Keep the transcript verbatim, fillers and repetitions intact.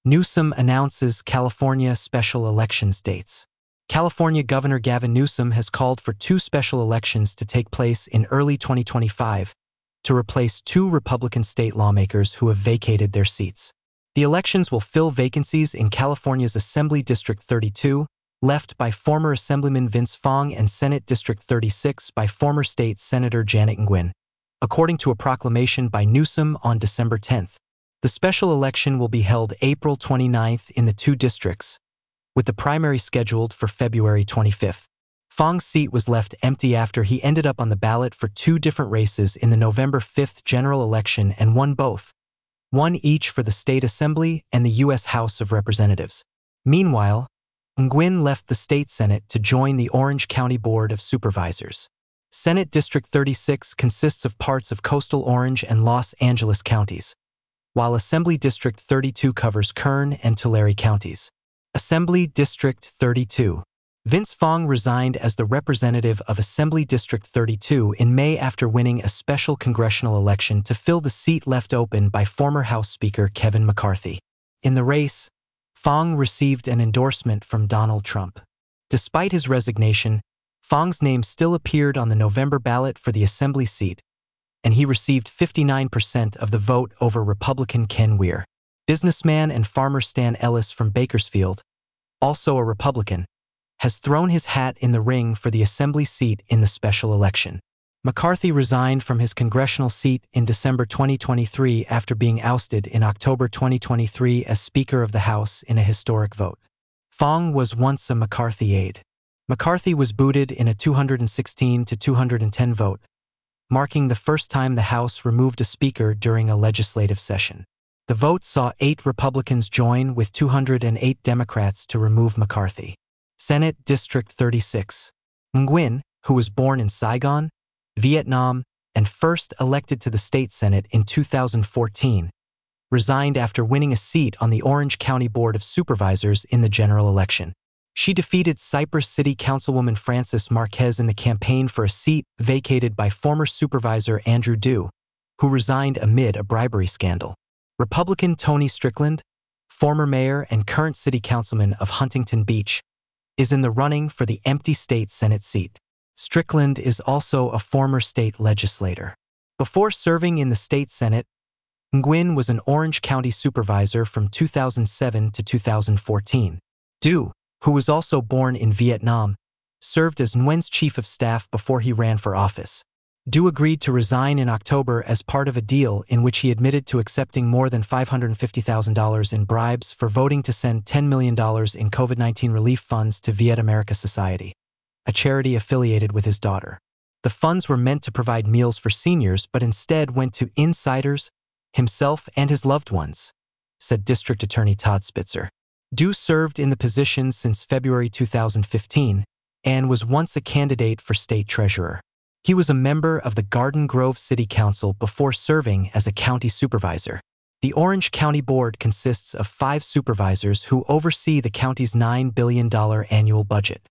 Newsom announces California special elections dates. California Governor Gavin Newsom has called for two special elections to take place in early twenty twenty-five to replace two Republican state lawmakers who have vacated their seats. The elections will fill vacancies in California's Assembly District thirty-two, left by former Assemblyman Vince Fong, and Senate District thirty-six by former State Senator Janet Nguyen, according to a proclamation by Newsom on December tenth. The special election will be held April twenty-ninth in the two districts, with the primary scheduled for February twenty-fifth. Fong's seat was left empty after he ended up on the ballot for two different races in the November fifth general election and won both, one each for the State Assembly and the U S House of Representatives. Meanwhile, Nguyen left the state Senate to join the Orange County Board of Supervisors. Senate District thirty-six consists of parts of coastal Orange and Los Angeles counties, while Assembly District thirty-two covers Kern and Tulare counties. Assembly District thirty-two. Vince Fong resigned as the representative of Assembly District thirty-two in May after winning a special congressional election to fill the seat left open by former House Speaker Kevin McCarthy. In the race, Fong received an endorsement from Donald Trump. Despite his resignation, Fong's name still appeared on the November ballot for the Assembly seat, and he received fifty-nine percent of the vote over Republican Ken Weir. Businessman and farmer Stan Ellis from Bakersfield, also a Republican, has thrown his hat in the ring for the Assembly seat in the special election. McCarthy resigned from his congressional seat in December twenty twenty-three after being ousted in October twenty twenty-three as Speaker of the House in a historic vote. Fong was once a McCarthy aide. McCarthy was booted in a two hundred sixteen to two hundred ten vote, marking the first time the House removed a Speaker during a legislative session. The vote saw eight Republicans join with two hundred eight Democrats to remove McCarthy. Senate District thirty-six. Nguyen, who was born in Saigon, Vietnam, and first elected to the state Senate in two thousand fourteen, resigned after winning a seat on the Orange County Board of Supervisors in the general election. She defeated Cypress City Councilwoman Frances Marquez in the campaign for a seat vacated by former Supervisor Andrew Du, who resigned amid a bribery scandal. Republican Tony Strickland, former mayor and current city councilman of Huntington Beach, is in the running for the empty state Senate seat. Strickland is also a former state legislator. Before serving in the state Senate, Nguyen was an Orange County supervisor from two thousand seven to two thousand fourteen. Du, who was also born in Vietnam, served as Nguyen's chief of staff before he ran for office. Du agreed to resign in October as part of a deal in which he admitted to accepting more than five hundred fifty thousand dollars in bribes for voting to send ten million dollars in COVID nineteen relief funds to Viet America Society, a charity affiliated with his daughter. The funds were meant to provide meals for seniors but instead went to insiders, himself and his loved ones, said District Attorney Todd Spitzer. Du served in the position since February two thousand fifteen and was once a candidate for state treasurer. He was a member of the Garden Grove City Council before serving as a county supervisor. The Orange County Board consists of five supervisors who oversee the county's nine billion dollars annual budget.